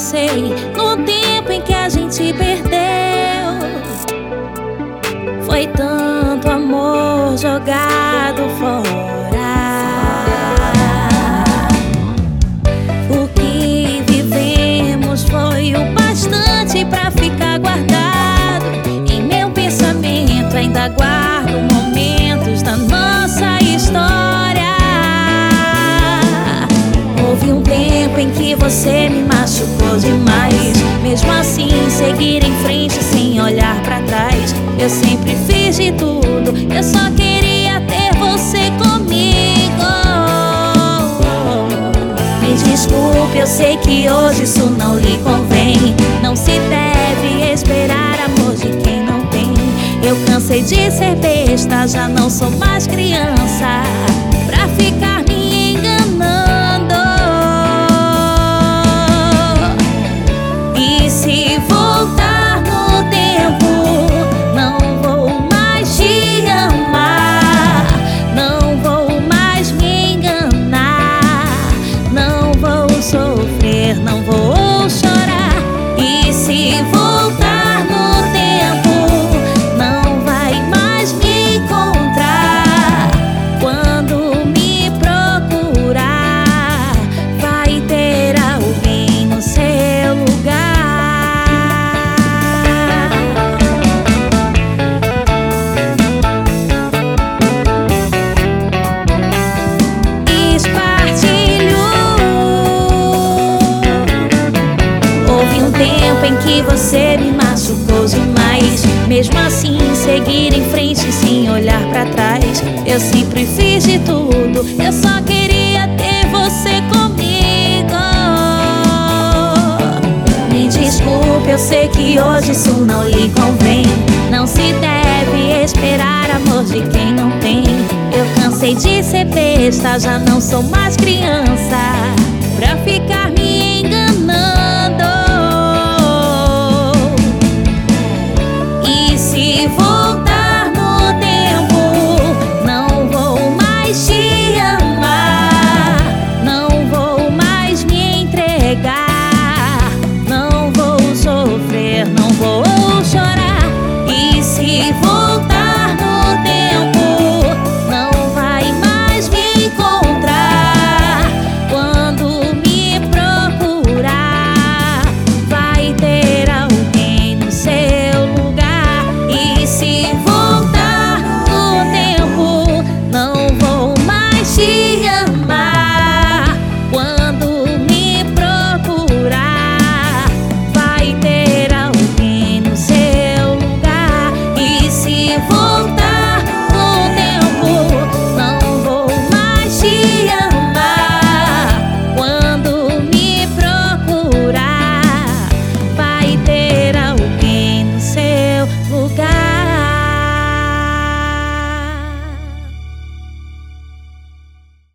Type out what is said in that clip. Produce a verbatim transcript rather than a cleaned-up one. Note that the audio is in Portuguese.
pensei no tempo em que a gente perdeu. Foi tanto amor jogado fora. O que vivemos foi o bastante pra ficar guardado. Em meu pensamento ainda guardo momentos da nossa história. Houve um tempo em que você me machucou demais. Mesmo assim, seguir em frente sem olhar pra trás. Eu sempre fiz de tudo, eu só queria ter você comigo. Me desculpe, eu sei que hoje isso não lhe convém. Não se deve esperar amor de quem não tem. Eu cansei de ser besta, já não sou mais criança pra ficar me enganando. E se voltar no tempo, não vou mais te amar, não vou mais me enganar, não vou sofrer, não vou chorar. E se voltar no tempo, não vai mais me encontrar. Quando me procurar, vai ter alguém no seu lugar. Houve um tempo em que você me machucou demais. Mesmo assim, seguir em frente sem olhar pra trás. Eu sempre fiz de tudo, eu só queria ter você comigo. Me desculpe, eu sei que hoje isso não lhe convém. Não se deve esperar amor de quem não tem. Eu cansei de ser besta, já não sou mais criança pra ficar me enganando.